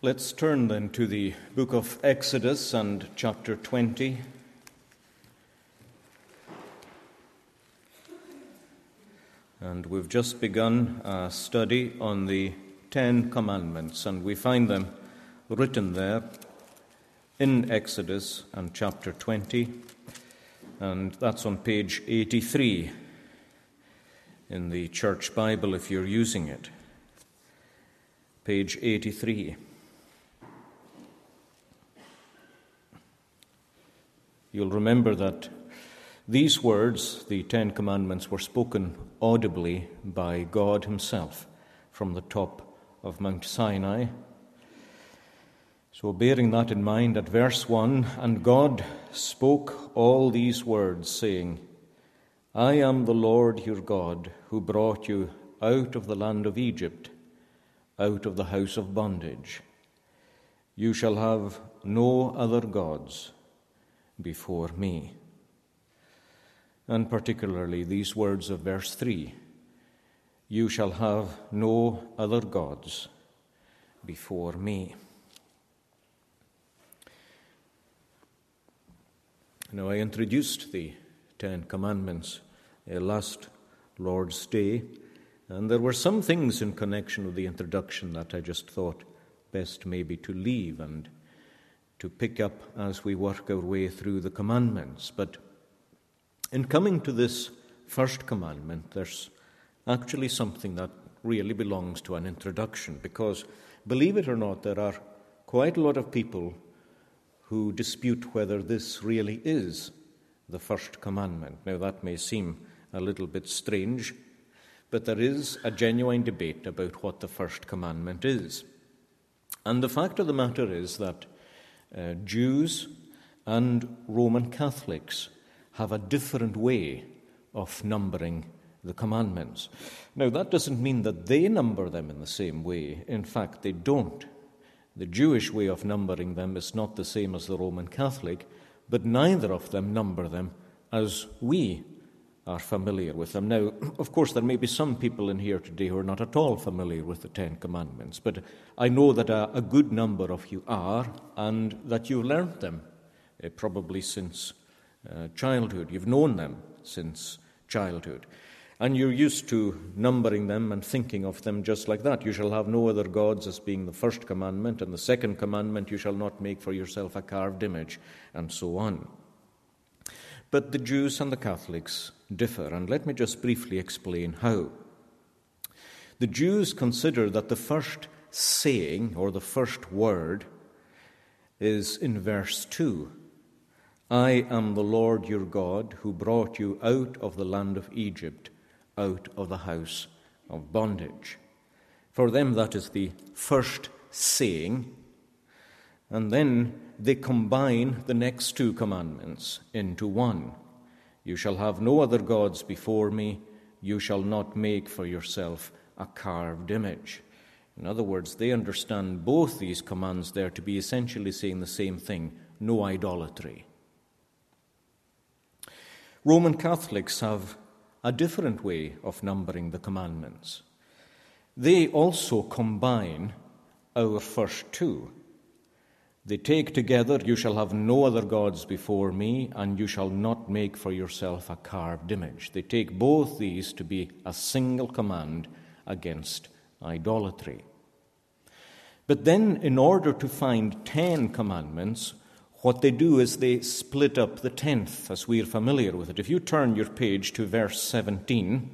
Let's turn then to the book of Exodus and chapter 20. And we've just begun a study on the 10 Commandments, and we find them written there in Exodus and chapter 20, and that's on page 83 in the Church Bible if you're using it. Page 83. You'll remember that these words, the 10 Commandments, were spoken audibly by God himself from the top of Mount Sinai. So bearing that in mind, at verse 1, "And God spoke all these words, saying, I am the Lord your God, who brought you out of the land of Egypt, out of the house of bondage. You shall have no other gods before me." And particularly these words of verse 3, "You shall have no other gods before me." Now, I introduced the 10 Commandments last Lord's Day, and there were some things in connection with the introduction that I just thought best maybe to leave and to pick up as we work our way through the commandments. But in coming to this first commandment, there's actually something that really belongs to an introduction, because, believe it or not, there are quite a lot of people who dispute whether this really is the first commandment. Now, that may seem a little bit strange, but there is a genuine debate about what the first commandment is. And the fact of the matter is that Jews and Roman Catholics have a different way of numbering the commandments. Now, that doesn't mean that they number them in the same way. In fact, they don't. The Jewish way of numbering them is not the same as the Roman Catholic, but neither of them number them as we are familiar with them. Now, of course, there may be some people in here today who are not at all familiar with the 10 Commandments, but I know that a good number of you are, and that you've learned them probably since childhood. You've known them since childhood. And you're used to numbering them and thinking of them just like that. You shall have no other gods as being the first commandment, and the second commandment, you shall not make for yourself a carved image, and so on. But the Jews and the Catholics differ, and let me just briefly explain how. The Jews consider that the first saying, or the first word, is in verse 2. "I am the Lord your God, who brought you out of the land of Egypt, out of the house of bondage." For them, that is the first saying, and then they combine the next two commandments into one. "You shall have no other gods before me. You shall not make for yourself a carved image." In other words, they understand both these commands there to be essentially saying the same thing: no idolatry. Roman Catholics have a different way of numbering the commandments. They also combine our first two. They take together, "You shall have no other gods before me, and you shall not make for yourself a carved image." They take both these to be a single command against idolatry. But then, in order to find 10 commandments, what they do is they split up the 10th, as we are familiar with it. If you turn your page to verse 17,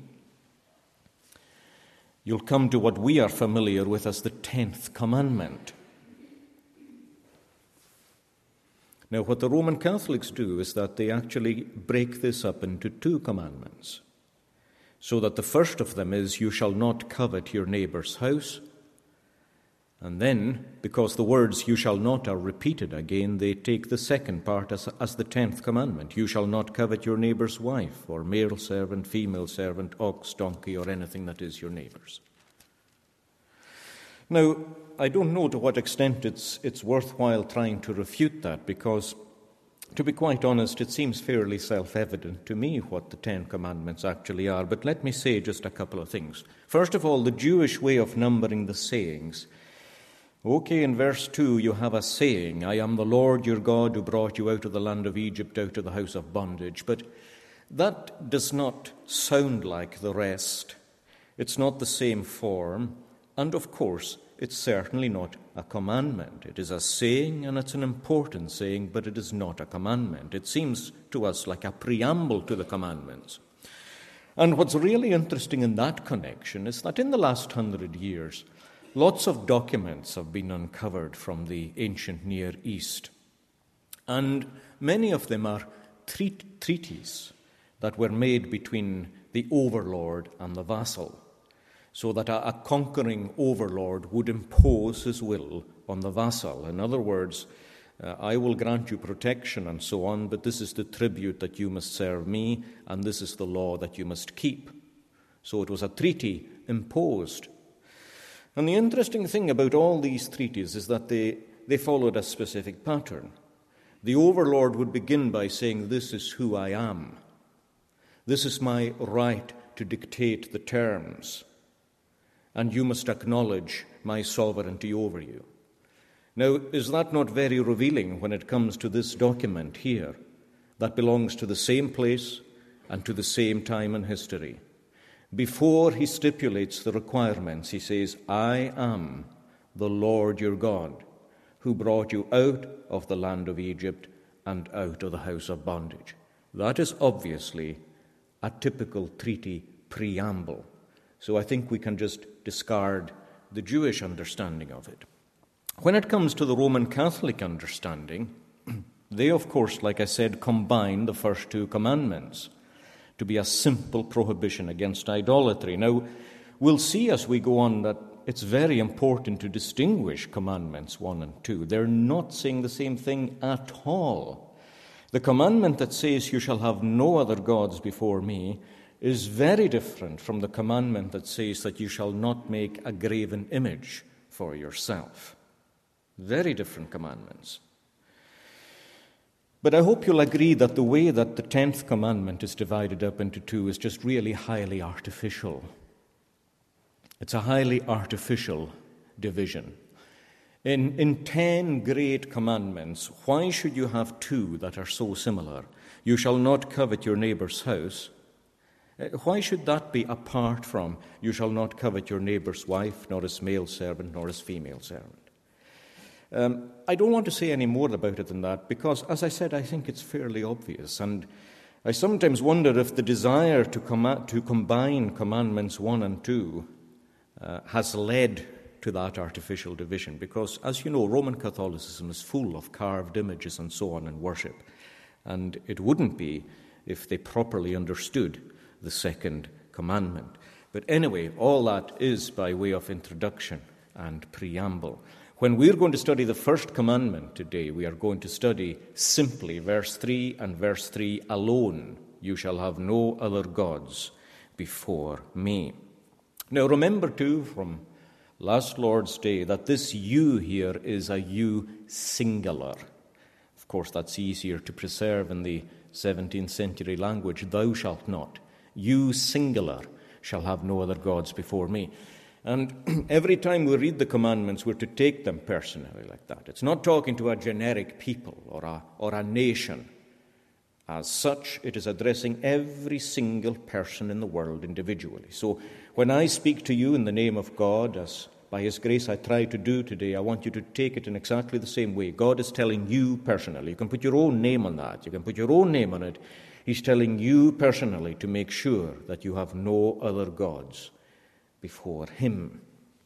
you'll come to what we are familiar with as the 10th commandment. Now, what the Roman Catholics do is that they actually break this up into two commandments, so that the first of them is, "You shall not covet your neighbor's house." And then, because the words "you shall not" are repeated again, they take the second part as the 10th commandment. "You shall not covet your neighbor's wife, or male servant, female servant, ox, donkey, or anything that is your neighbor's." Now, I don't know to what extent it's worthwhile trying to refute that, because, to be quite honest, it seems fairly self-evident to me what the 10 Commandments actually are. But let me say just a couple of things. First of all, the Jewish way of numbering the sayings Okay, in verse 2 you have a saying, I am the Lord your God who brought you out of the land of Egypt, out of the house of bondage. But that does not sound like the rest. It's not the same form, and of course, it's certainly not a commandment. It is a saying, and it's an important saying, but it is not a commandment. It seems to us like a preamble to the commandments. And what's really interesting in that connection is that in the last 100 years, lots of documents have been uncovered from the ancient Near East. And many of them are treaties that were made between the overlord and the vassal, so that a conquering overlord would impose his will on the vassal. In other words, I will grant you protection and so on, but this is the tribute that you must serve me, and this is the law that you must keep. So it was a treaty imposed. And the interesting thing about all these treaties is that they followed a specific pattern. The overlord would begin by saying, this is who I am. This is my right to dictate the terms, and you must acknowledge my sovereignty over you. Now, is that not very revealing when it comes to this document here that belongs to the same place and to the same time in history? Before he stipulates the requirements, he says, I am the Lord your God, who brought you out of the land of Egypt and out of the house of bondage. That is obviously a typical treaty preamble. So I think we can just discard the Jewish understanding of it. When it comes to the Roman Catholic understanding, they, of course, like I said, combine the first two commandments to be a simple prohibition against idolatry. Now, we'll see as we go on that it's very important to distinguish commandments 1 and 2. They're not saying the same thing at all. The commandment that says, you shall have no other gods before me, is very different from the commandment that says that you shall not make a graven image for yourself. Very different commandments. But I hope you'll agree that the way that the 10th commandment is divided up into two is just really highly artificial. It's a highly artificial division. In 10 great commandments, why should you have two that are so similar? You shall not covet your neighbor's house. Why should that be apart from, you shall not covet your neighbor's wife, nor his male servant, nor his female servant? I don't want to say any more about it than that because, as I said, I think it's fairly obvious. And I sometimes wonder if the desire to combine commandments 1 and 2 has led to that artificial division. Because, as you know, Roman Catholicism is full of carved images and so on in worship. And it wouldn't be if they properly understood the second commandment. But anyway, all that is by way of introduction and preamble. When we're going to study the first commandment today, we are going to study simply verse 3 and verse 3 alone. You shall have no other gods before me. Now remember too from last Lord's Day that this you here is a you singular. Of course, that's easier to preserve in the 17th century language. Thou shalt not. You singular shall have no other gods before me. And every time we read the commandments, we're to take them personally like that. It's not talking to a generic people or a nation. As such, it is addressing every single person in the world individually. So when I speak to you in the name of God, as by His grace I try to do today, I want you to take it in exactly the same way. God is telling you personally. You can put your own name on that. You can put your own name on it. He's telling you personally to make sure that you have no other gods before Him.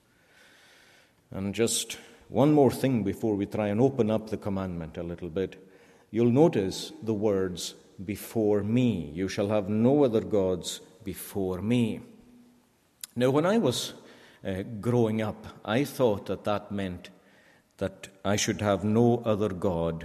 And just one more thing before we try and open up the commandment a little bit. You'll notice the words, before me. You shall have no other gods before me. Now, when I was growing up, I thought that meant that I should have no other God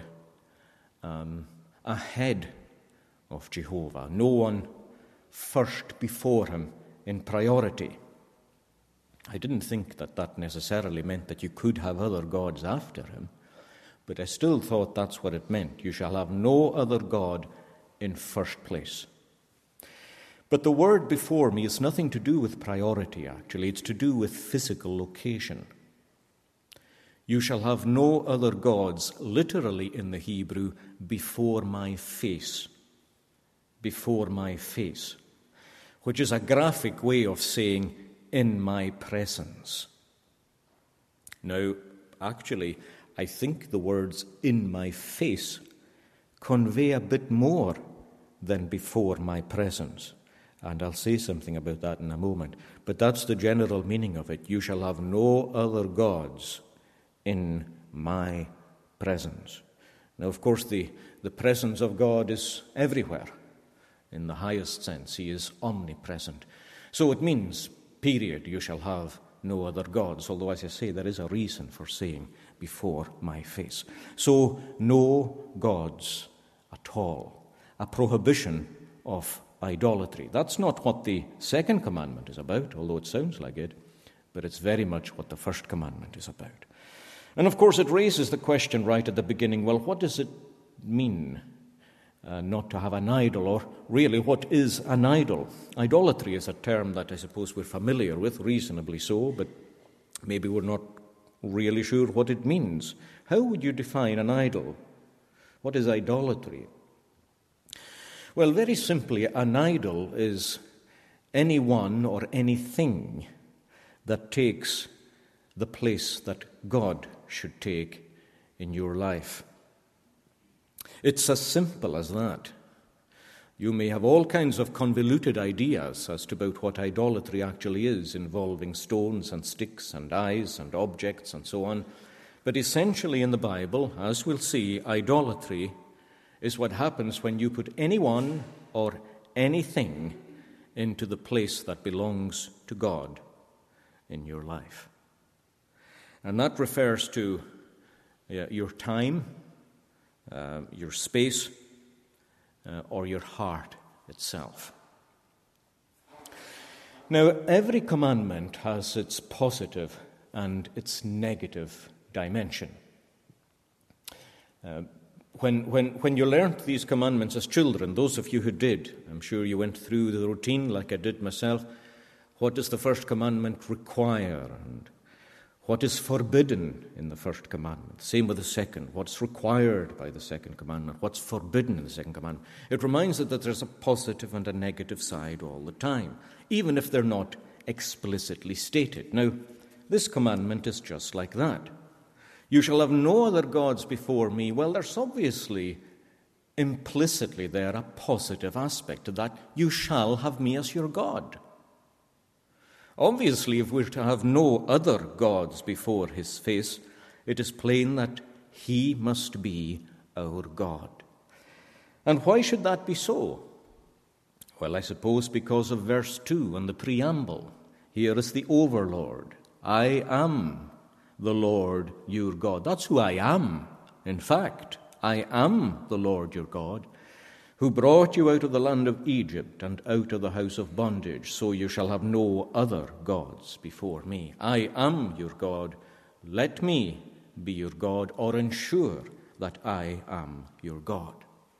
ahead of Jehovah. No one first before Him in priority. I didn't think that necessarily meant that you could have other gods after Him, but I still thought that's what it meant. You shall have no other God in first place. But the word before me is nothing to do with priority, actually. It's to do with physical location. You shall have no other gods, literally in the Hebrew, before my face. Before my face. Which is a graphic way of saying, in my presence. Now, actually, I think the words in my face convey a bit more than before my presence. And I'll say something about that in a moment. But that's the general meaning of it. You shall have no other gods in my presence. Now, of course, the presence of God is everywhere. In the highest sense, he is omnipresent. So it means, period, you shall have no other gods. Although, as I say, there is a reason for saying before my face. So, no gods at all. A prohibition of idolatry. That's not what the second commandment is about, although it sounds like it, but it's very much what the first commandment is about. And of course it raises the question right at the beginning, well, what does it mean not to have an idol, or really what is an idol? Idolatry is a term that I suppose we're familiar with, reasonably so, but maybe we're not really sure what it means. How would you define an idol? What is idolatry? Well, very simply, an idol is anyone or anything that takes the place that God should take in your life. It's as simple as that. You may have all kinds of convoluted ideas as to about what idolatry actually is, involving stones and sticks and eyes and objects and so on. But essentially in the Bible, as we'll see, idolatry is what happens when you put anyone or anything into the place that belongs to God in your life. And that refers to your time, your space, or your heart itself. Now, every commandment has its positive and its negative dimension. When you learnt these commandments as children, those of you who did, I'm sure you went through the routine like I did myself. What does the first commandment require? And what is forbidden in the first commandment? Same with the second. What's required by the second commandment? What's forbidden in the second commandment? It reminds us that there's a positive and a negative side all the time, even if they're not explicitly stated. Now, this commandment is just like that. You shall have no other gods before me. Well, there's obviously implicitly there a positive aspect to that. You shall have me as your God. Obviously, if we're to have no other gods before his face, it is plain that he must be our God. And why should that be so? Well, I suppose because of verse 2 and the preamble. Here is the overlord. I am the Lord your God. That's who I am. In fact, I am the Lord your God, who brought you out of the land of Egypt and out of the house of bondage. So you shall have no other gods before me. I am your God. Let me be your God, or ensure that I am your God.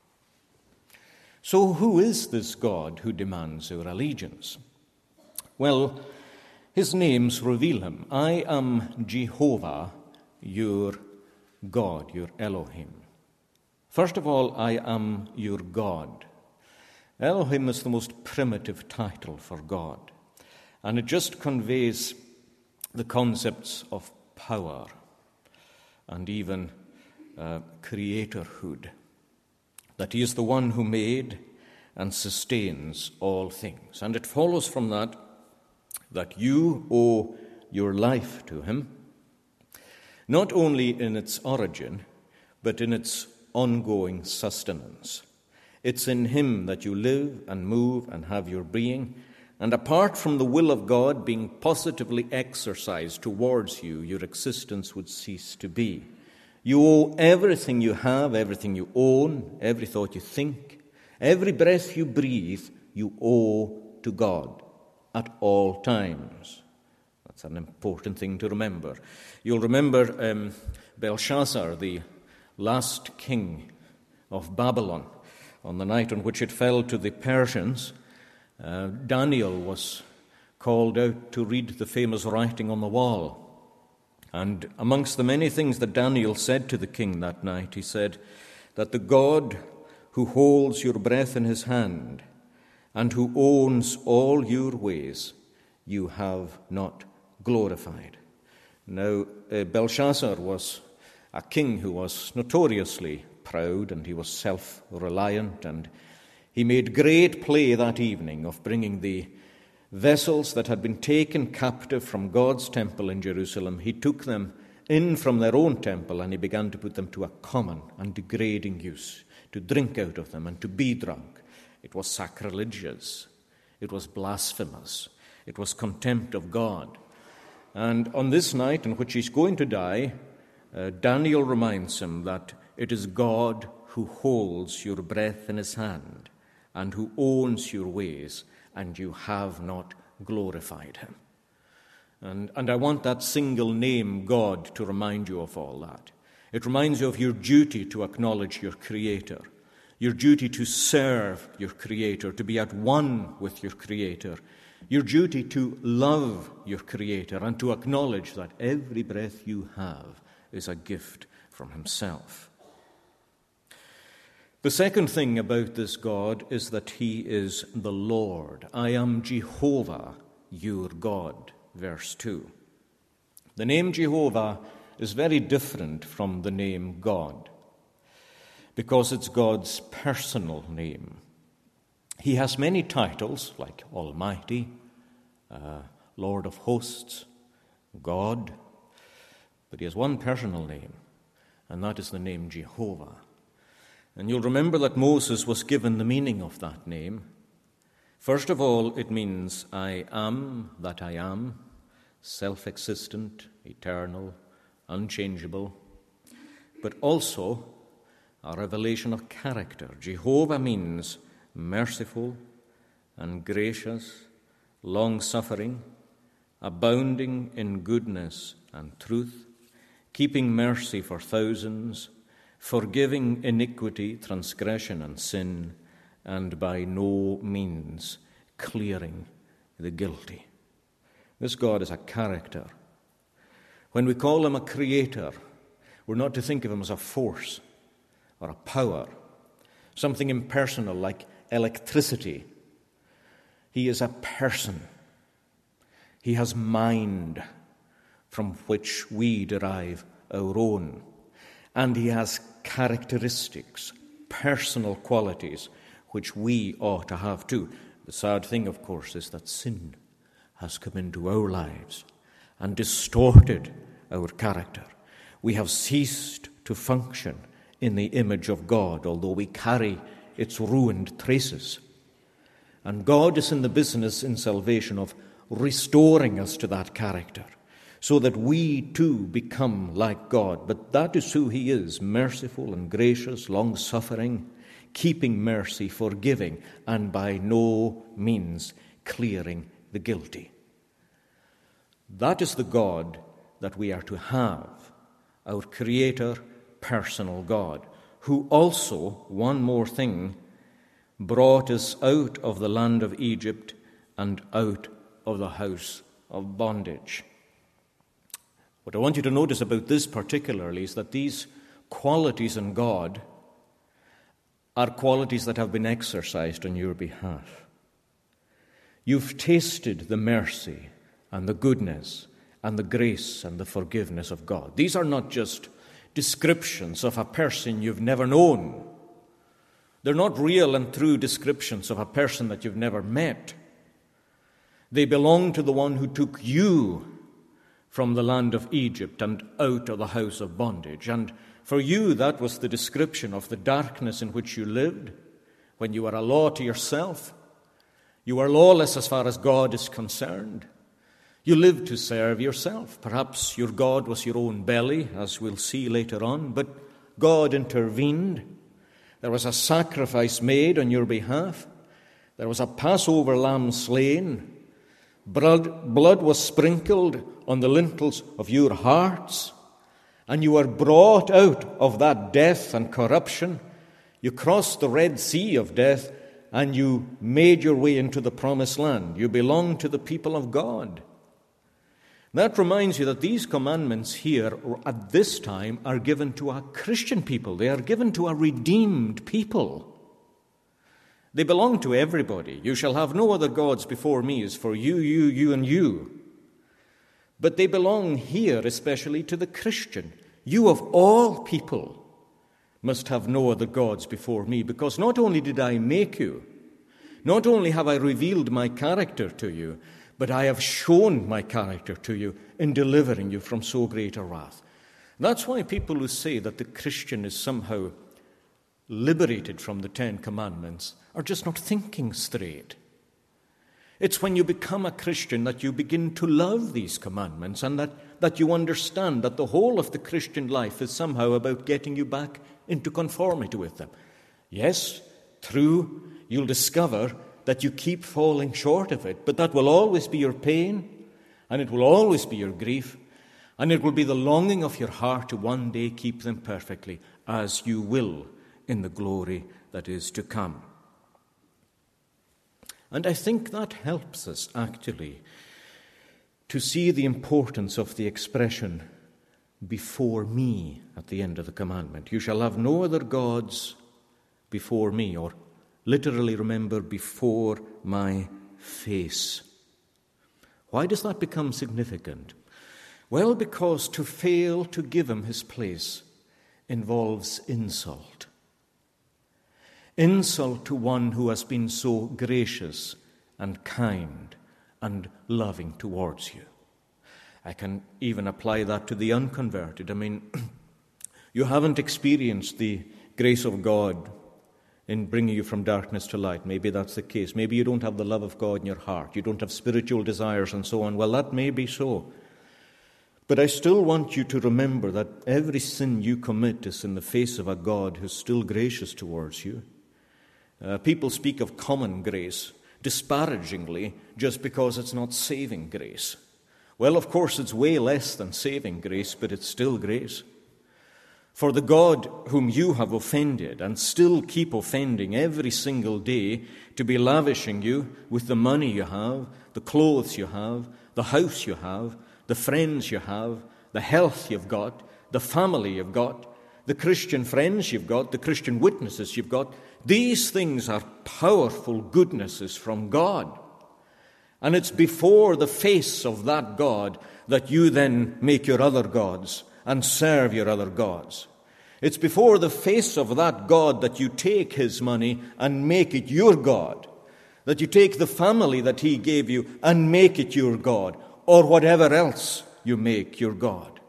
So who is this God who demands our allegiance? Well, his names reveal him. I am Jehovah, your God, your Elohim. First of all, I am your God. Elohim is the most primitive title for God, and it just conveys the concepts of power and even creatorhood, that he is the one who made and sustains all things. And it follows from that you owe your life to him, not only in its origin, but in its ongoing sustenance. It's in him that you live and move and have your being, and apart from the will of God being positively exercised towards you, your existence would cease to be. You owe everything you have, everything you own, every thought you think, every breath you breathe, you owe to God at all times. That's an important thing to remember. You'll remember Belshazzar, the last king of Babylon, on the night on which it fell to the Persians. Daniel was called out to read the famous writing on the wall. And amongst the many things that Daniel said to the king that night, he said that the God who holds your breath in his hand and who owns all your ways, you have not glorified. Now, Belshazzar was a king who was notoriously proud, and he was self-reliant, and he made great play that evening of bringing the vessels that had been taken captive from God's temple in Jerusalem. He took them in from their own temple, and he began to put them to a common and degrading use, to drink out of them and to be drunk. It was sacrilegious. It was blasphemous. It was contempt of God. And on this night in which he's going to die, Daniel reminds him that it is God who holds your breath in his hand and who owns your ways, and you have not glorified him. And I want that single name, God, to remind you of all that. It reminds you of your duty to acknowledge your Creator, your duty to serve your Creator, to be at one with your Creator, your duty to love your Creator, and to acknowledge that every breath you have is a gift from himself. The second thing about this God is that he is the Lord. I am Jehovah, your God, verse 2. The name Jehovah is very different from the name God, because it's God's personal name. He has many titles, like Almighty, Lord of Hosts, God, but he has one personal name, and that is the name Jehovah. And you'll remember that Moses was given the meaning of that name. First of all, it means I am that I am, self-existent, eternal, unchangeable, but also a revelation of character. Jehovah means merciful and gracious, long-suffering, abounding in goodness and truth, keeping mercy for thousands, forgiving iniquity, transgression, and sin, and by no means clearing the guilty. This God is a character. When we call him a creator, we're not to think of him as a force or a power, something impersonal like electricity. He is a person. He has mind from which we derive our own. And he has characteristics, personal qualities, which we ought to have too. The sad thing, of course, is that sin has come into our lives and distorted our character. We have ceased to function in the image of God, although we carry its ruined traces. And God is in the business in salvation of restoring us to that character, so that we too become like God. But that is who he is, merciful and gracious, long-suffering, keeping mercy, forgiving, and by no means clearing the guilty. That is the God that we are to have, our Creator, personal God, who also, one more thing, brought us out of the land of Egypt and out of the house of bondage. What I want you to notice about this particularly is that these qualities in God are qualities that have been exercised on your behalf. You've tasted the mercy and the goodness and the grace and the forgiveness of God. These are not just descriptions of a person you've never known. They're not real and true descriptions of a person that you've never met. They belong to the one who took you from the land of Egypt and out of the house of bondage. And for you, that was the description of the darkness in which you lived when you were a law to yourself. You were lawless as far as God is concerned. You lived to serve yourself. Perhaps your God was your own belly, as we'll see later on, but God intervened. There was a sacrifice made on your behalf. There was a Passover lamb slain. Blood was sprinkled on the lintels of your hearts, and you were brought out of that death and corruption. You crossed the Red Sea of death, and you made your way into the promised land. You belong to the people of God. That reminds you that these commandments here, or at this time, are given to a Christian people. They are given to a redeemed people. They belong to everybody. You shall have no other gods before me is for you, you, you, and you. But they belong here especially to the Christian. You of all people must have no other gods before me, because not only did I make you, not only have I revealed my character to you, but I have shown my character to you in delivering you from so great a wrath. That's why people who say that the Christian is somehow liberated from the 10 Commandments are just not thinking straight. It's when you become a Christian that you begin to love these commandments, and that you understand that the whole of the Christian life is somehow about getting you back into conformity with them. Yes, true, you'll discover that you keep falling short of it, but that will always be your pain, and it will always be your grief, and it will be the longing of your heart to one day keep them perfectly, as you will in the glory that is to come. And I think that helps us, actually, to see the importance of the expression, before me, at the end of the commandment. You shall have no other gods before me, or literally, remember, before my face. Why does that become significant? Well, because to fail to give him his place involves insult. Insult to one who has been so gracious and kind and loving towards you. I can even apply that to the unconverted. I mean, you haven't experienced the grace of God in bringing you from darkness to light. Maybe that's the case. Maybe you don't have the love of God in your heart. You don't have spiritual desires and so on. Well, that may be so. But I still want you to remember that every sin you commit is in the face of a God who's still gracious towards you. People speak of common grace disparagingly just because it's not saving grace. Well, of course, it's way less than saving grace, but it's still grace. For the God whom you have offended and still keep offending every single day to be lavishing you with the money you have, the clothes you have, the house you have, the friends you have, the health you've got, the family you've got, the Christian friends you've got, the Christian witnesses you've got, these things are powerful goodnesses from God. And it's before the face of that God that you then make your other gods and serve your other gods. It's before the face of that God that you take his money and make it your God, that you take the family that he gave you and make it your God, or whatever else you make your God.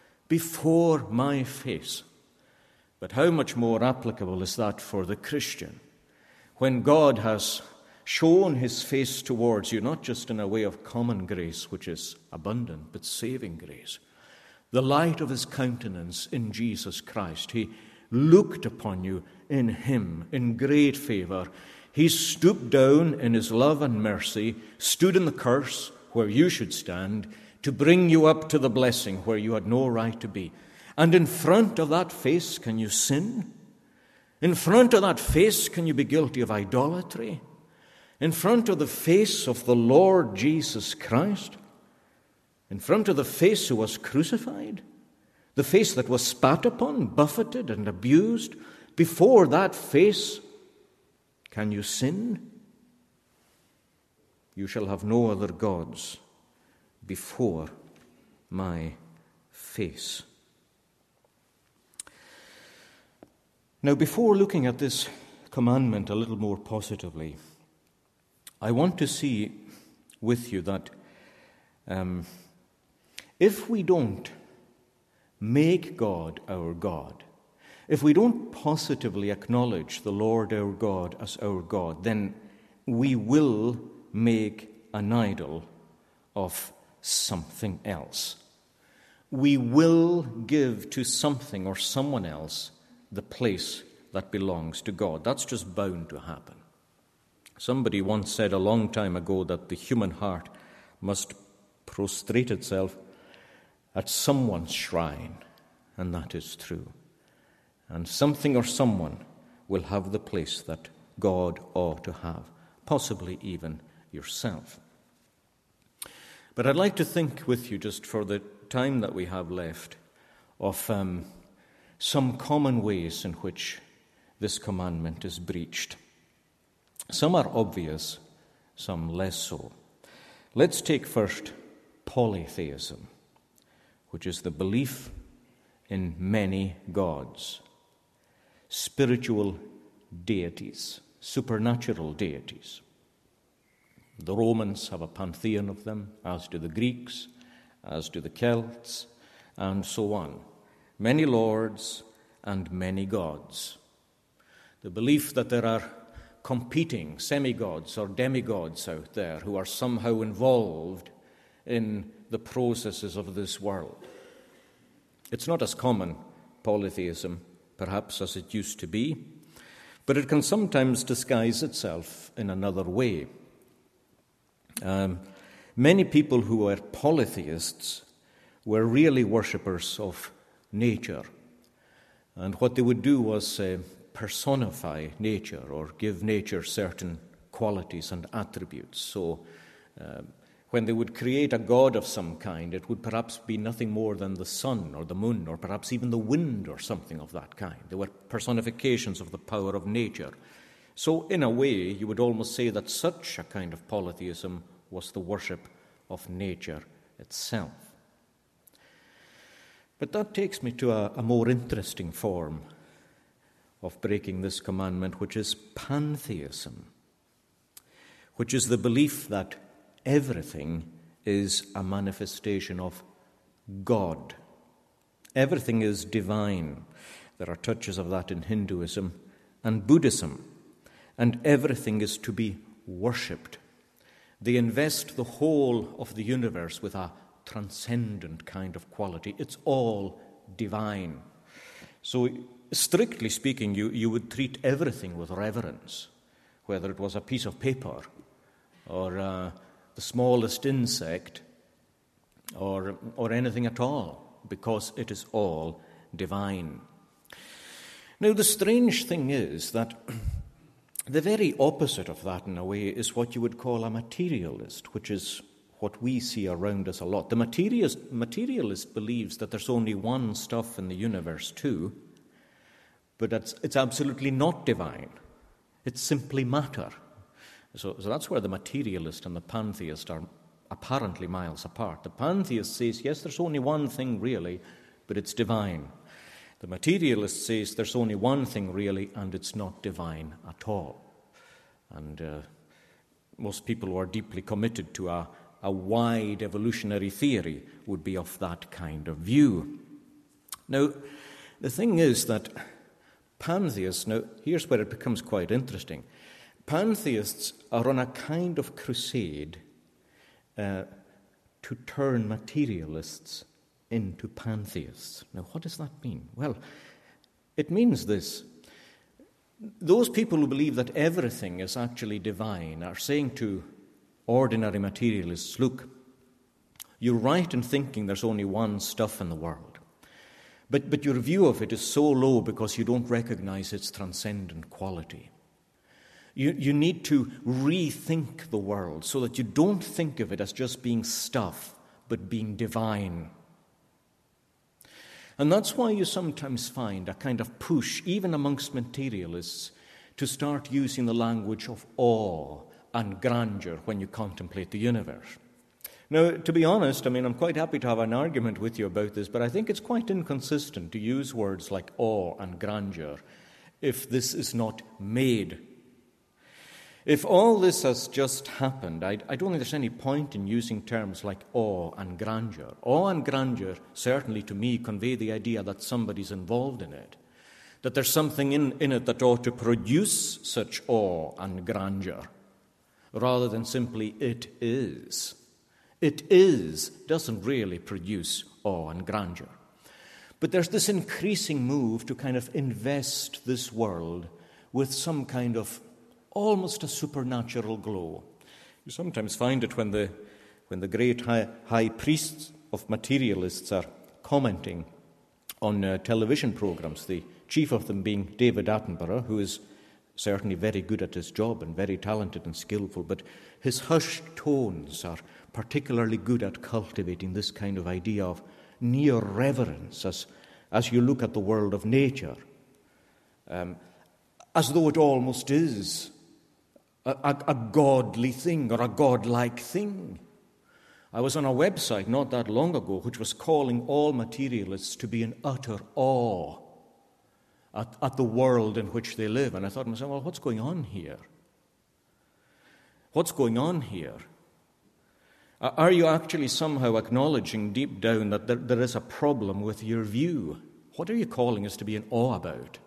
Before my face. But how much more applicable is that for the Christian? When God has shown his face towards you, not just in a way of common grace, which is abundant, but saving grace. The light of his countenance in Jesus Christ. He looked upon you in him in great favor. He stooped down in his love and mercy, stood in the curse where you should stand, to bring you up to the blessing where you had no right to be. And in front of that face, can you sin? In front of that face, can you be guilty of idolatry? In front of the face of the Lord Jesus Christ? In front of the face who was crucified? The face that was spat upon, buffeted, and abused? Before that face, can you sin? You shall have no other gods before my face. Now, before looking at this commandment a little more positively, I want to see with you that if we don't make God our God, if we don't positively acknowledge the Lord our God as our God, then we will make an idol of something else. We will give to something or someone else the place that belongs to God. That's just bound to happen. Somebody once said a long time ago that the human heart must prostrate itself at someone's shrine, and that is true. And something or someone will have the place that God ought to have, possibly even yourself. But I'd like to think with you, just for the time that we have left, of some common ways in which this commandment is breached. Some are obvious, some less so. Let's take first polytheism, which is the belief in many gods, spiritual deities, supernatural deities. The Romans have a pantheon of them, as do the Greeks, as do the Celts, and so on. Many lords and many gods. The belief that there are competing semi-gods or demigods out there who are somehow involved in the processes of this world. It's not as common, polytheism, perhaps, as it used to be, but it can sometimes disguise itself in another way. Many people who were polytheists were really worshippers of nature, and what they would do was personify nature or give nature certain qualities and attributes. So when they would create a god of some kind, it would perhaps be nothing more than the sun or the moon or perhaps even the wind or something of that kind. They were personifications of the power of nature. So in a way, you would almost say that such a kind of polytheism was the worship of nature itself. But that takes me to a more interesting form of breaking this commandment, which is pantheism, which is the belief that everything is a manifestation of God. Everything is divine. There are touches of that in Hinduism and Buddhism. And everything is to be worshipped. They invest the whole of the universe with a transcendent kind of quality. It's all divine. So, strictly speaking, you would treat everything with reverence, whether it was a piece of paper or the smallest insect or anything at all, because it is all divine. Now, the strange thing is that the very opposite of that, in a way, is what you would call a materialist, which is what we see around us a lot. The materialist believes that there's only one stuff in the universe too, but it's absolutely not divine. It's simply matter. So that's where the materialist and the pantheist are apparently miles apart. The pantheist says, yes, there's only one thing really, but it's divine. The materialist says there's only one thing really, and it's not divine at all. And most people who are deeply committed to a wide evolutionary theory would be of that kind of view. Now, the thing is that pantheists, now here's where it becomes quite interesting. Pantheists are on a kind of crusade to turn materialists into pantheists. Now, what does that mean? Well, it means this. Those people who believe that everything is actually divine are saying to ordinary materialists, look, you're right in thinking there's only one stuff in the world, but your view of it is so low because you don't recognize its transcendent quality. You need to rethink the world so that you don't think of it as just being stuff, but being divine. And that's why you sometimes find a kind of push, even amongst materialists, to start using the language of awe and grandeur when you contemplate the universe. Now, to be honest, I'm quite happy to have an argument with you about this, but I think it's quite inconsistent to use words like awe and grandeur if this is not made. If all this has just happened, I don't think there's any point in using terms like awe and grandeur. Awe and grandeur, certainly to me, convey the idea that somebody's involved in it, that there's something in it that ought to produce such awe and grandeur, rather than simply it is. It is doesn't really produce awe and grandeur. But there's this increasing move to kind of invest this world with some kind of almost a supernatural glow. You sometimes find it when the great high priests of materialists are commenting on television programs, the chief of them being David Attenborough, who is certainly very good at his job and very talented and skillful, but his hushed tones are particularly good at cultivating this kind of idea of near reverence as you look at the world of nature, as though it almost is a godly thing or a godlike thing. I was on a website not that long ago which was calling all materialists to be in utter awe at the world in which they live. And I thought to myself, well, what's going on here? What's going on here? Are you actually somehow acknowledging deep down that there is a problem with your view? What are you calling us to be in awe about?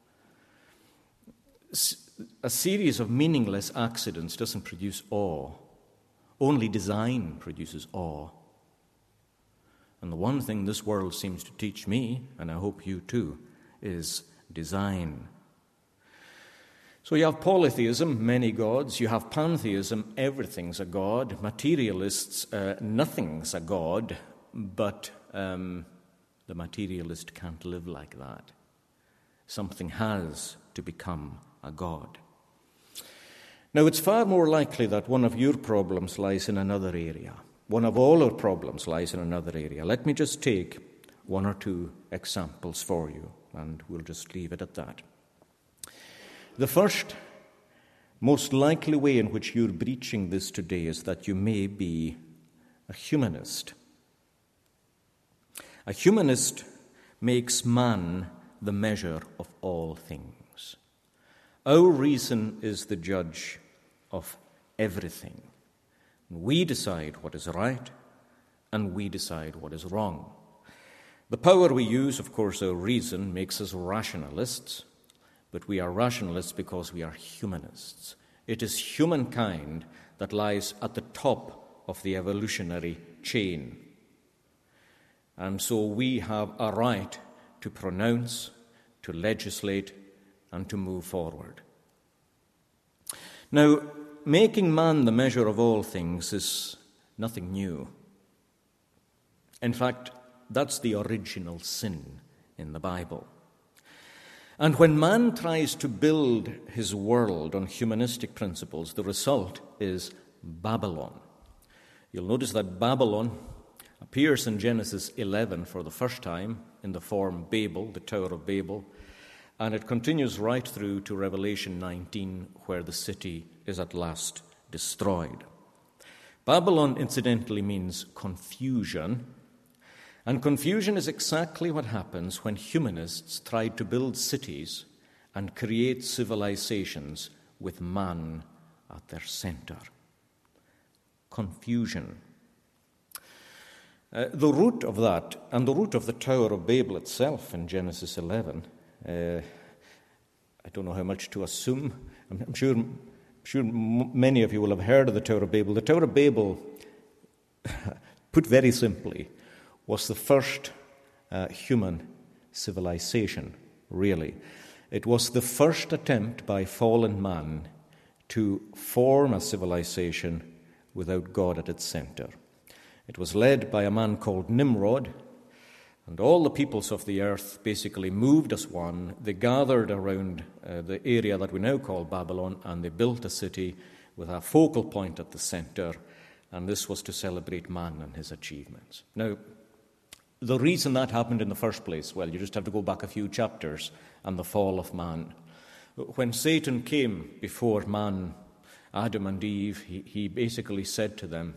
A series of meaningless accidents doesn't produce awe. Only design produces awe. And the one thing this world seems to teach me, and I hope you too, is design. So you have polytheism, many gods. You have pantheism, everything's a god. Materialists, nothing's a god. But the materialist can't live like that. Something has to become a god. Now, it's far more likely that one of your problems lies in another area. One of all our problems lies in another area. Let me just take one or two examples for you, and we'll just leave it at that. The first, most likely way in which you're breaching this today is that you may be a humanist. A humanist makes man the measure of all things. Our reason is the judge of everything. We decide what is right, and we decide what is wrong. The power we use, of course, our reason, makes us rationalists, but we are rationalists because we are humanists. It is humankind that lies at the top of the evolutionary chain. And so we have a right to pronounce, to legislate, and to move forward. Now, making man the measure of all things is nothing new. In fact, that's the original sin in the Bible. And when man tries to build his world on humanistic principles, the result is Babylon. You'll notice that Babylon appears in Genesis 11 for the first time in the form Babel, the Tower of Babel, and it continues right through to Revelation 19, where the city is at last destroyed. Babylon, incidentally, means confusion, and confusion is exactly what happens when humanists try to build cities and create civilizations with man at their center. Confusion. The root of that, and the root of the Tower of Babel itself in Genesis 11, I don't know how much to assume. I'm sure many of you will have heard of the Tower of Babel. The Tower of Babel, put very simply, was the first human civilization, really. It was the first attempt by fallen man to form a civilization without God at its center. It was led by a man called Nimrod, and all the peoples of the earth basically moved as one. They gathered around the area that we now call Babylon, and they built a city with a focal point at the center, and this was to celebrate man and his achievements. Now, the reason that happened in the first place, well, you just have to go back a few chapters and the fall of man. When Satan came before man, Adam and Eve, he basically said to them,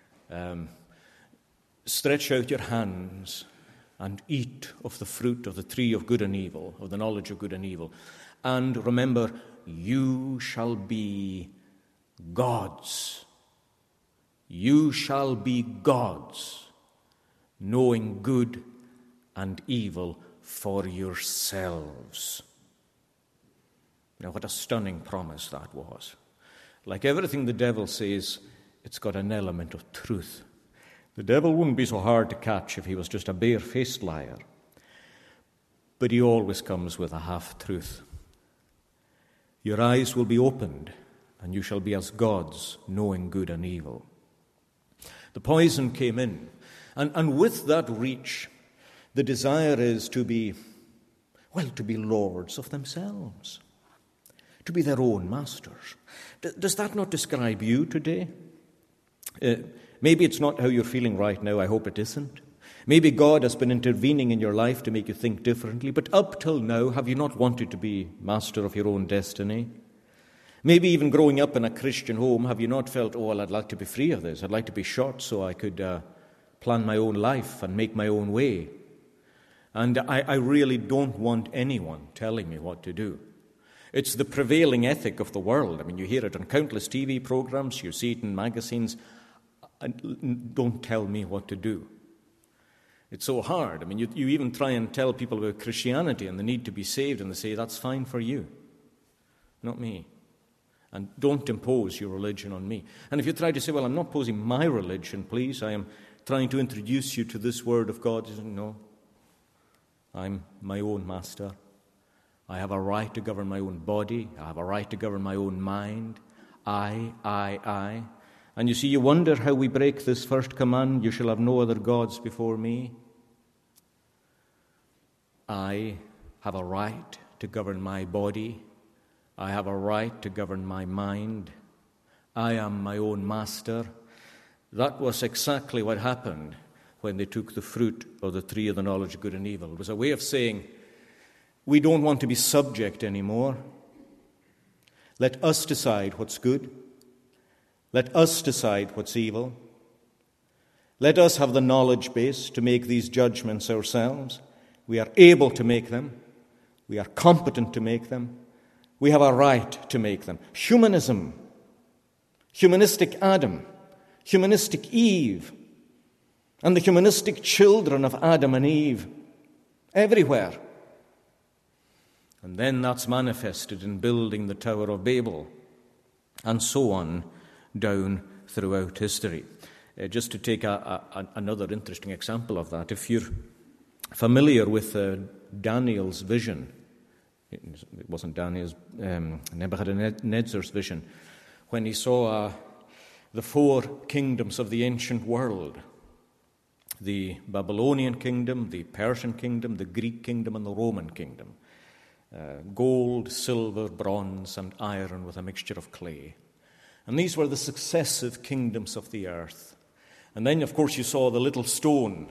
stretch out your hands and eat of the fruit of the tree of good and evil, of the knowledge of good and evil. And remember, you shall be gods. You shall be gods, knowing good and evil for yourselves. Now, what a stunning promise that was. Like everything the devil says, it's got an element of truth. The devil wouldn't be so hard to catch if he was just a bare-faced liar. But he always comes with a half-truth. Your eyes will be opened, and you shall be as gods, knowing good and evil. The poison came in, and with that reach, the desire is to be lords of themselves, to be their own masters. Does that not describe you today? Maybe it's not how you're feeling right now. I hope it isn't. Maybe God has been intervening in your life to make you think differently, but up till now, have you not wanted to be master of your own destiny? Maybe even growing up in a Christian home, have you not felt, oh, well, I'd like to be free of this. I'd like to be shot so I could plan my own life and make my own way. And I really don't want anyone telling me what to do. It's the prevailing ethic of the world. I mean, you hear it on countless TV programs, you see it in magazines. Don't tell me what to do. It's so hard. I mean, you even try and tell people about Christianity and the need to be saved, and they say, that's fine for you, not me. And don't impose your religion on me. And if you try to say, well, I'm not imposing my religion, please, I am trying to introduce you to this word of God, you say, no, I'm my own master. I have a right to govern my own body. I have a right to govern my own mind. I. And you see, you wonder how we break this first command, you shall have no other gods before me. I have a right to govern my body. I have a right to govern my mind. I am my own master. That was exactly what happened when they took the fruit of the tree of the knowledge of good and evil. It was a way of saying, we don't want to be subject anymore. Let us decide what's good. Let us decide what's evil. Let us have the knowledge base to make these judgments ourselves. We are able to make them. We are competent to make them. We have a right to make them. Humanism, humanistic Adam, humanistic Eve, and the humanistic children of Adam and Eve, everywhere. And then that's manifested in building the Tower of Babel, and so on down throughout history. Just to take another interesting example of that, if you're familiar with Daniel's vision, it wasn't Daniel's, Nebuchadnezzar's vision, when he saw the four kingdoms of the ancient world, the Babylonian kingdom, the Persian kingdom, the Greek kingdom, and the Roman kingdom. Gold, silver, bronze, and iron with a mixture of clay. And these were the successive kingdoms of the earth. And then, of course, you saw the little stone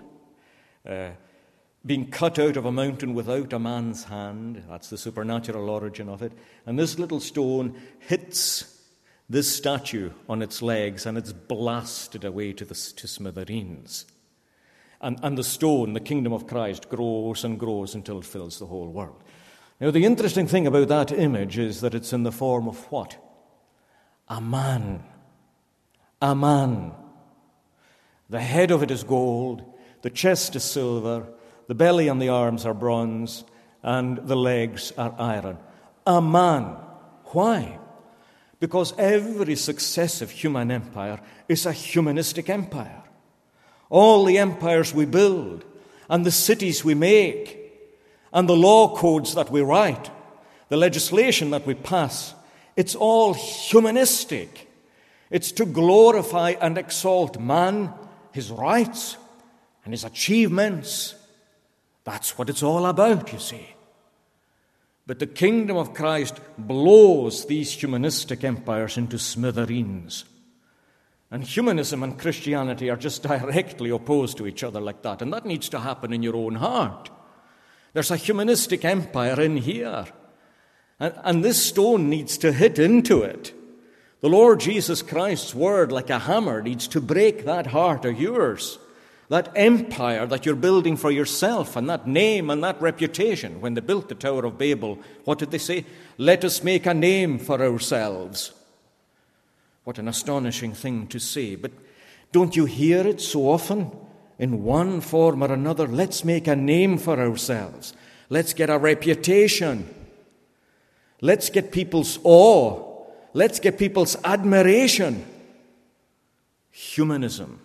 being cut out of a mountain without a man's hand. That's the supernatural origin of it. And this little stone hits this statue on its legs, and it's blasted away to smithereens. And the stone, the kingdom of Christ, grows and grows until it fills the whole world. Now, the interesting thing about that image is that it's in the form of what? A man. A man. The head of it is gold, the chest is silver, the belly and the arms are bronze, and the legs are iron. A man. Why? Because every successive human empire is a humanistic empire. All the empires we build, and the cities we make, and the law codes that we write, the legislation that we pass, it's all humanistic. It's to glorify and exalt man, his rights, and his achievements. That's what it's all about, you see. But the kingdom of Christ blows these humanistic empires into smithereens. And humanism and Christianity are just directly opposed to each other like that. And that needs to happen in your own heart. There's a humanistic empire in here. And this stone needs to hit into it. The Lord Jesus Christ's word, like a hammer, needs to break that heart of yours. That empire that you're building for yourself, and that name and that reputation. When they built the Tower of Babel, what did they say? Let us make a name for ourselves. What an astonishing thing to say. But don't you hear it so often? In one form or another, let's make a name for ourselves. Let's get a reputation. Let's get people's awe. Let's get people's admiration. Humanism.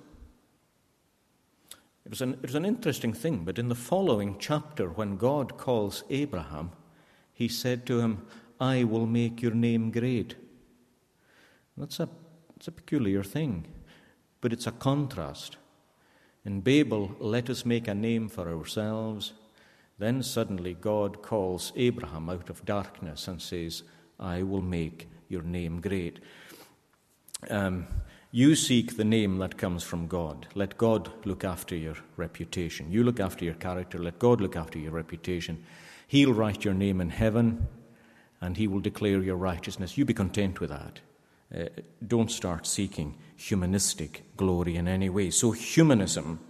It was an interesting thing, but in the following chapter, when God calls Abraham, he said to him, I will make your name great. It's a peculiar thing, but it's a contrast. In Babel, let us make a name for ourselves. Then suddenly God calls Abraham out of darkness and says, I will make your name great. You seek the name that comes from God. Let God look after your reputation. You look after your character. Let God look after your reputation. He'll write your name in heaven, and he will declare your righteousness. You be content with that. Don't start seeking humanistic glory in any way. So humanism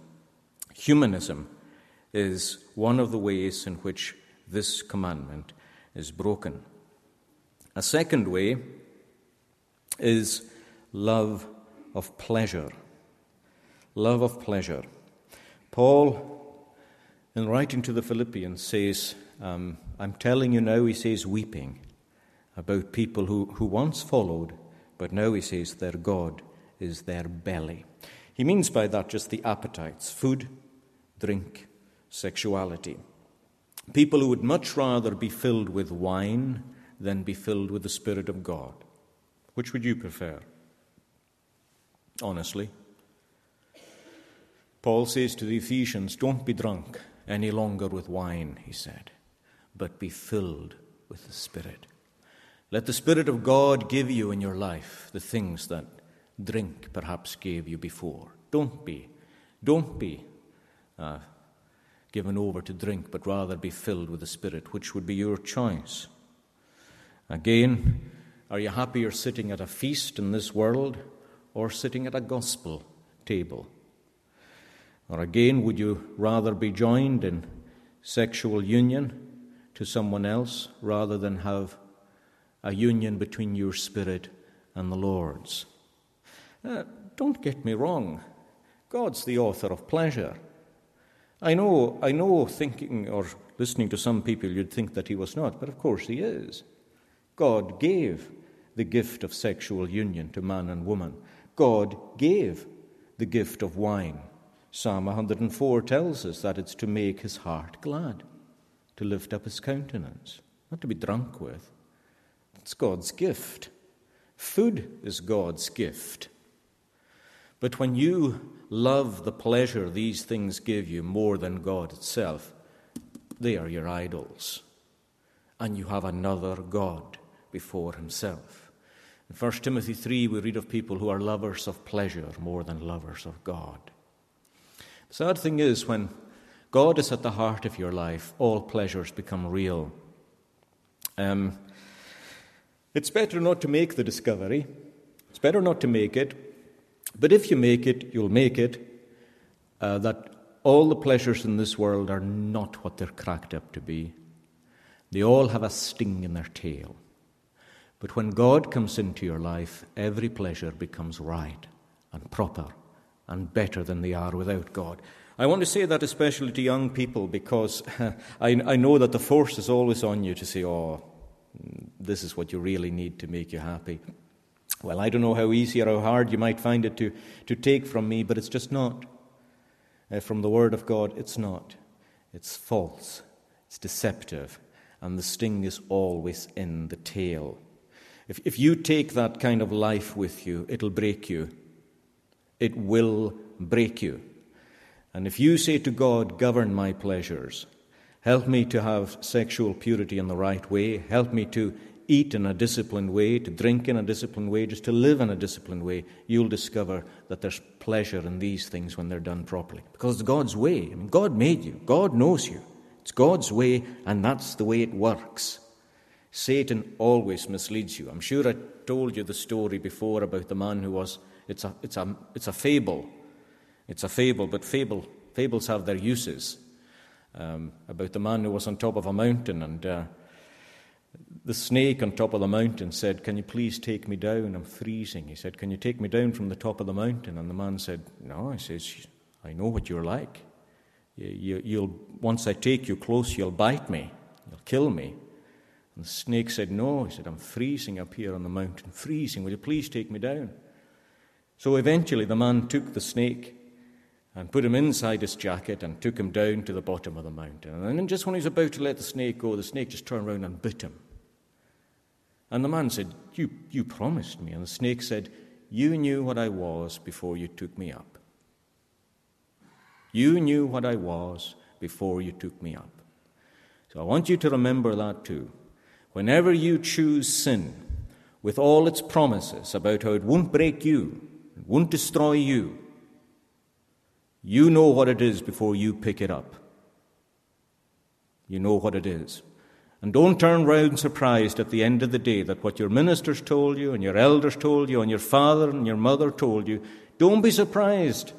is one of the ways in which this commandment is broken. A second way is love of pleasure. Love of pleasure. Paul, in writing to the Philippians, says, I'm telling you now, he says, weeping about people who once followed, but now he says their God is their belly. He means by that just the appetites, food, drink, sexuality. People who would much rather be filled with wine than be filled with the Spirit of God. Which would you prefer? Honestly. Paul says to the Ephesians, don't be drunk any longer with wine, he said, but be filled with the Spirit. Let the Spirit of God give you in your life the things that drink perhaps gave you before. Don't be given over to drink, but rather be filled with the Spirit, which would be your choice. Again, are you happier sitting at a feast in this world or sitting at a gospel table? Or again, would you rather be joined in sexual union to someone else rather than have a union between your spirit and the Lord's? Don't get me wrong. God's the author of pleasure. I know thinking or listening to some people you'd think that he was not, but of course he is. God gave the gift of sexual union to man and woman. God gave the gift of wine. Psalm 104 tells us that it's to make his heart glad, to lift up his countenance, not to be drunk with. It's God's gift. Food is God's gift. But when you love the pleasure these things give you more than God itself, they are your idols. And you have another God before himself. In 1 Timothy 3, we read of people who are lovers of pleasure more than lovers of God. The sad thing is, when God is at the heart of your life, all pleasures become real. It's better not to make the discovery. It's better not to make it. But if you make it, you'll make it, that all the pleasures in this world are not what they're cracked up to be. They all have a sting in their tail. But when God comes into your life, every pleasure becomes right and proper and better than they are without God. I want to say that especially to young people, because I know that the force is always on you to say, oh, this is what you really need to make you happy. Well, I don't know how easy or how hard you might find it to take from me, but it's just not. From the Word of God, it's not. It's false. It's deceptive. And the sting is always in the tail. If you take that kind of life with you, it'll break you. It will break you. And if you say to God, govern my pleasures, help me to have sexual purity in the right way, help me to eat in a disciplined way, to drink in a disciplined way, just to live in a disciplined way, you'll discover that there's pleasure in these things when they're done properly. Because it's God's way. I mean, God made you. God knows you. It's God's way, and that's the way it works. Satan always misleads you. I'm sure I told you the story before about the man who was... It's a fable. It's a fable, but fables have their uses. About the man who was on top of a mountain, and the snake on top of the mountain said, "Can you please take me down? I'm freezing." He said, "Can you take me down from the top of the mountain?" And the man said, "No." He says, "I know what you're like. You'll once I take you close, you'll bite me. You'll kill me." And the snake said, "No." He said, "I'm freezing up here on the mountain. Freezing. Will you please take me down?" So eventually the man took the snake and put him inside his jacket and took him down to the bottom of the mountain. And then just when he was about to let the snake go, the snake just turned around and bit him. And the man said, you promised me. And the snake said, "You knew what I was before you took me up. You knew what I was before you took me up." So I want you to remember that too. Whenever you choose sin with all its promises about how it won't break you, it won't destroy you, you know what it is before you pick it up. You know what it is. And don't turn round surprised at the end of the day that what your ministers told you and your elders told you and your father and your mother told you, don't be surprised.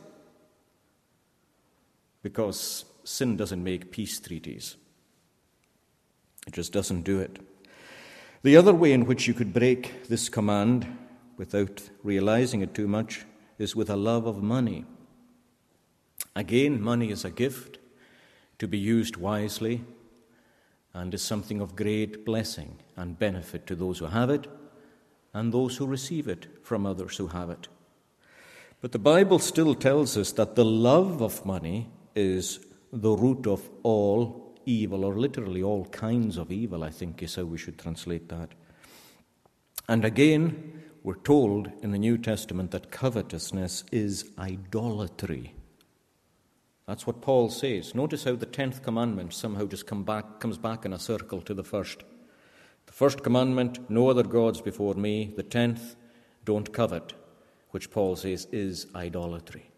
Because sin doesn't make peace treaties. It just doesn't do it. The other way in which you could break this command without realizing it too much is with a love of money. Again, money is a gift to be used wisely and is something of great blessing and benefit to those who have it and those who receive it from others who have it. But the Bible still tells us that the love of money is the root of all evil, or literally all kinds of evil, I think is how we should translate that. And again, we're told in the New Testament that covetousness is idolatry. That's what Paul says. Notice how the 10th commandment somehow just comes back in a circle to the first. The first commandment, no other gods before me. The 10th, don't covet, which Paul says is idolatry.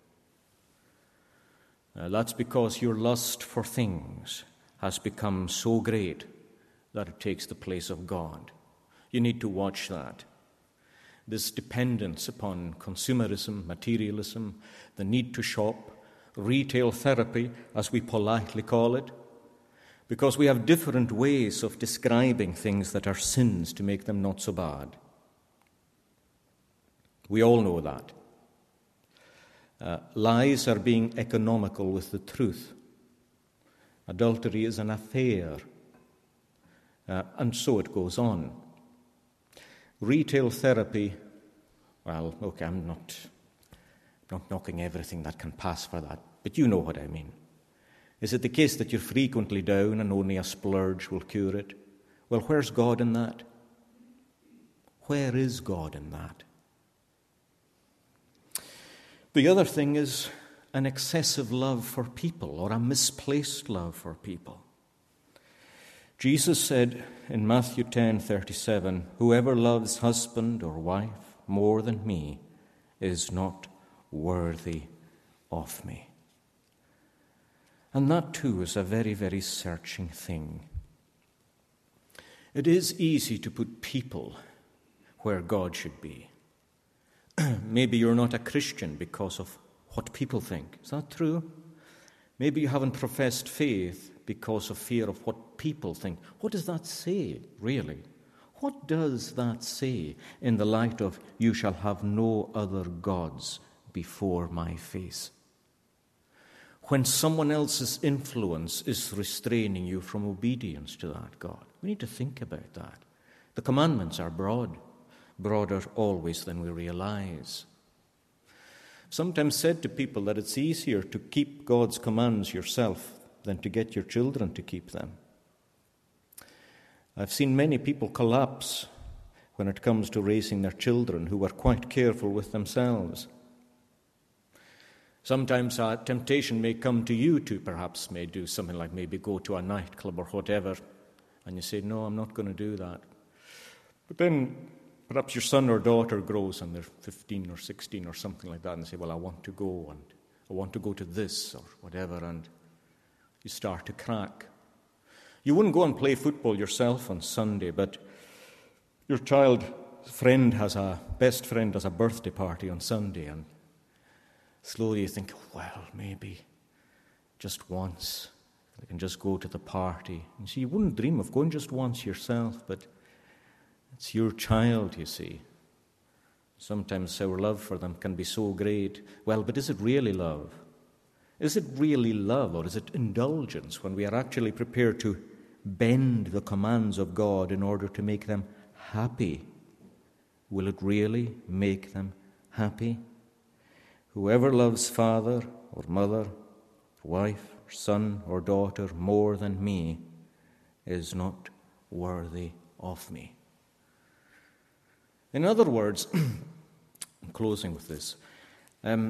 That's because your lust for things has become so great that it takes the place of God. You need to watch that. This dependence upon consumerism, materialism, the need to shop, retail therapy, as we politely call it, because we have different ways of describing things that are sins to make them not so bad. We all know that. Lies are being economical with the truth. Adultery is an affair. And so it goes on. Retail therapy, well, okay, I'm not knocking everything that can pass for that, but you know what I mean. Is it the case that you're frequently down and only a splurge will cure it? Well, where's God in that? Where is God in that? The other thing is an excessive love for people or a misplaced love for people. Jesus said in Matthew 10:37, "Whoever loves husband or wife more than me is not worthy of me." And that too is a very, very searching thing. It is easy to put people where God should be. Maybe you're not a Christian because of what people think. Is that true? Maybe you haven't professed faith because of fear of what people think. What does that say, really? What does that say in the light of "you shall have no other gods before my face"? When someone else's influence is restraining you from obedience to that God. We need to think about that. The commandments are broader always than we realize. Sometimes said to people that it's easier to keep God's commands yourself than to get your children to keep them. I've seen many people collapse when it comes to raising their children who are quite careful with themselves. Sometimes a temptation may come to you to perhaps may do something like maybe go to a nightclub or whatever, and you say, "No, I'm not going to do that." But then perhaps your son or daughter grows and they're 15 or 16 or something like that and say, "Well, I want to go and I want to go to this or whatever," and you start to crack. You wouldn't go and play football yourself on Sunday, but your best friend has a birthday party on Sunday, and slowly you think, well, maybe just once I can just go to the party. And see, you wouldn't dream of going just once yourself, but it's your child, you see. Sometimes our love for them can be so great. Well, but is it really love? Is it really love, or is it indulgence when we are actually prepared to bend the commands of God in order to make them happy? Will it really make them happy? Whoever loves father or mother, wife, or son or daughter more than me is not worthy of me. In other words, I'm closing with this,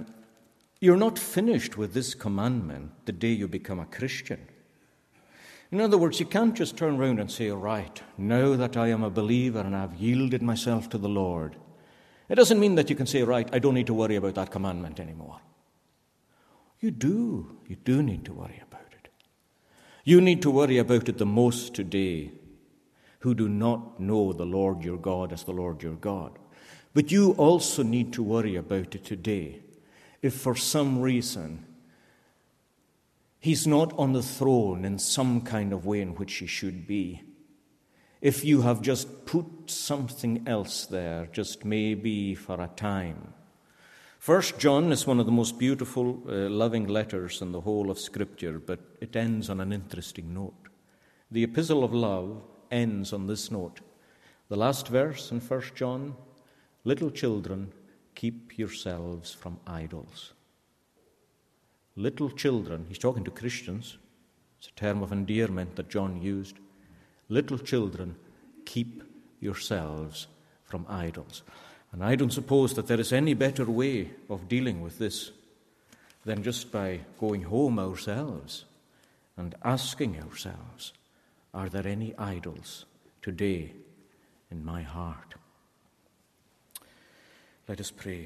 you're not finished with this commandment the day you become a Christian. In other words, you can't just turn around and say, right, now that I am a believer and I've yielded myself to the Lord, it doesn't mean that you can say, right, I don't need to worry about that commandment anymore. You do need to worry about it. You need to worry about it the most today, who do not know the Lord your God as the Lord your God. But you also need to worry about it today, if for some reason He's not on the throne in some kind of way in which He should be. If you have just put something else there, just maybe for a time. 1 John is one of the most beautiful, loving letters in the whole of Scripture, but it ends on an interesting note. The epistle of love ends on this note. The last verse in 1 John, little children, keep yourselves from idols. Little children, he's talking to Christians. It's a term of endearment that John used. Little children, keep yourselves from idols. And I don't suppose that there is any better way of dealing with this than just by going home ourselves and asking ourselves, are there any idols today in my heart? Let us pray.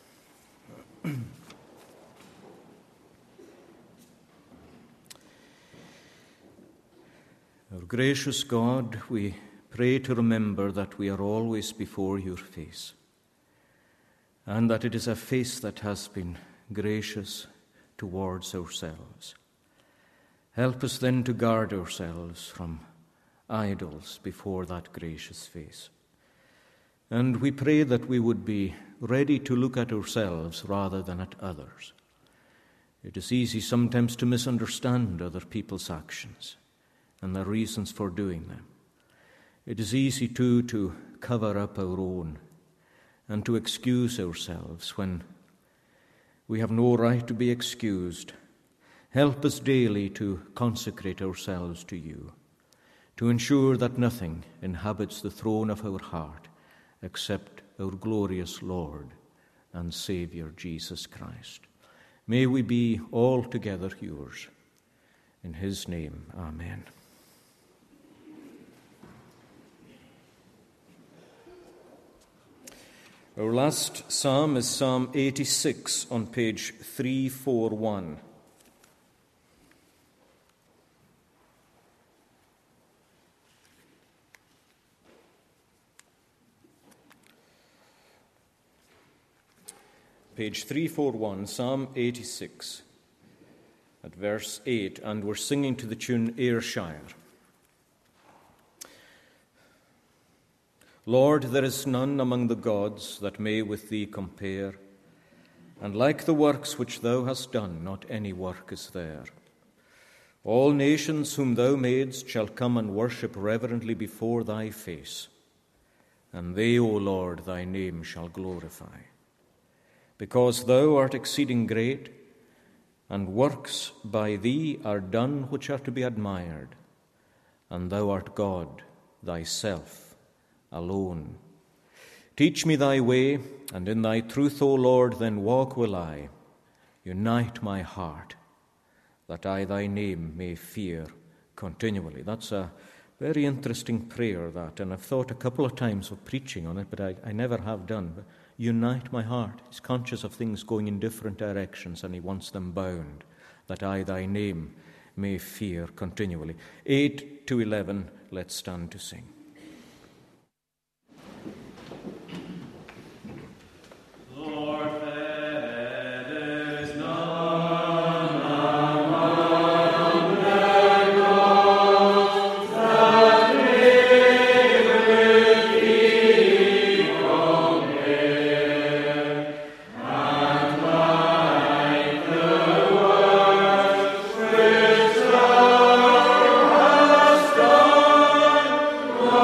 Our gracious God, we pray to remember that we are always before your face, and that it is a face that has been gracious towards ourselves. Help us then to guard ourselves from idols before that gracious face. And we pray that we would be ready to look at ourselves rather than at others. It is easy sometimes to misunderstand other people's actions and the reasons for doing them. It is easy, too, to cover up our own and to excuse ourselves when we have no right to be excused. Help us daily to consecrate ourselves to you, to ensure that nothing inhabits the throne of our heart except our glorious Lord and Saviour, Jesus Christ. May we be altogether yours. In his name, amen. Our last psalm is Psalm 86 on page 341. Page 341, Psalm 86, at verse 8, and we're singing to the tune Ayrshire. Lord, there is none among the gods that may with thee compare, and like the works which thou hast done, not any work is there. All nations whom thou madest shall come and worship reverently before thy face, and they, O Lord, thy name shall glorify. Because thou art exceeding great, and works by thee are done which are to be admired, and thou art God thyself alone. Teach me thy way, and in thy truth, O Lord, then walk will I. Unite my heart, that I thy name may fear continually. That's a very interesting prayer, that, and I've thought a couple of times of preaching on it, but I never have done. But unite my heart. He's conscious of things going in different directions, and he wants them bound, that I thy name may fear continually. 8 to 11, let's stand to sing. Lord,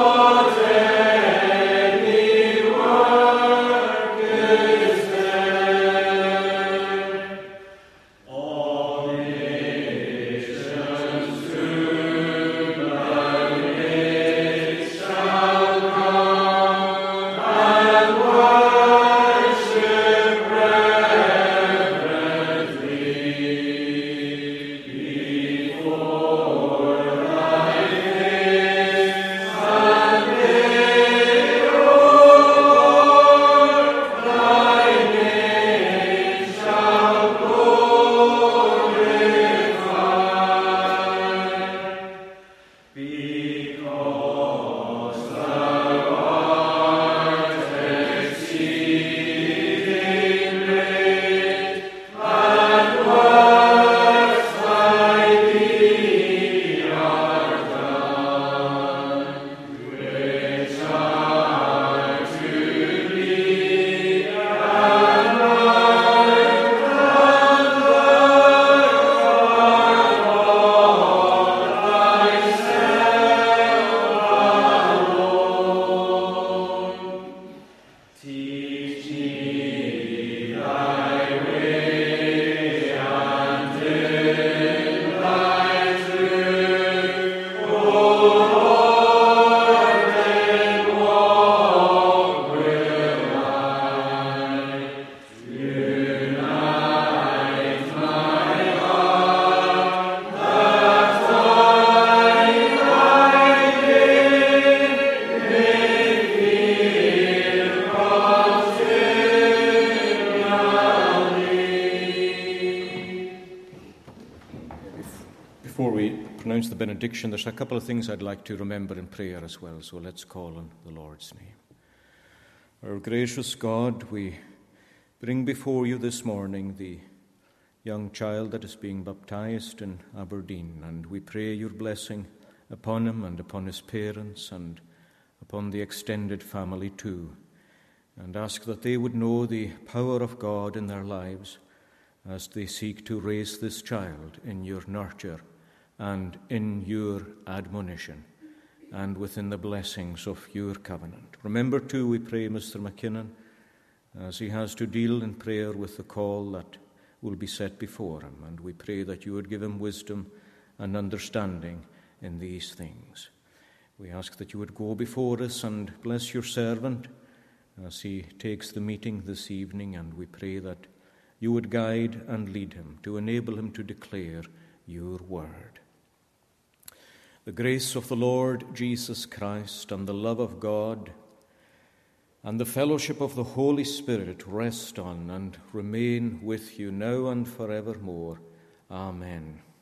Before we pronounce the benediction, there's a couple of things I'd like to remember in prayer as well, so let's call on the Lord's name. Our gracious God, we bring before you this morning the young child that is being baptized in Aberdeen, and we pray your blessing upon him and upon his parents and upon the extended family too, and ask that they would know the power of God in their lives as they seek to raise this child in your nurture and in your admonition, and within the blessings of your covenant. Remember, too, we pray, Mr. McKinnon, as he has to deal in prayer with the call that will be set before him, and we pray that you would give him wisdom and understanding in these things. We ask that you would go before us and bless your servant as he takes the meeting this evening, and we pray that you would guide and lead him to enable him to declare your word. The grace of the Lord Jesus Christ and the love of God and the fellowship of the Holy Spirit rest on and remain with you now and forevermore. Amen.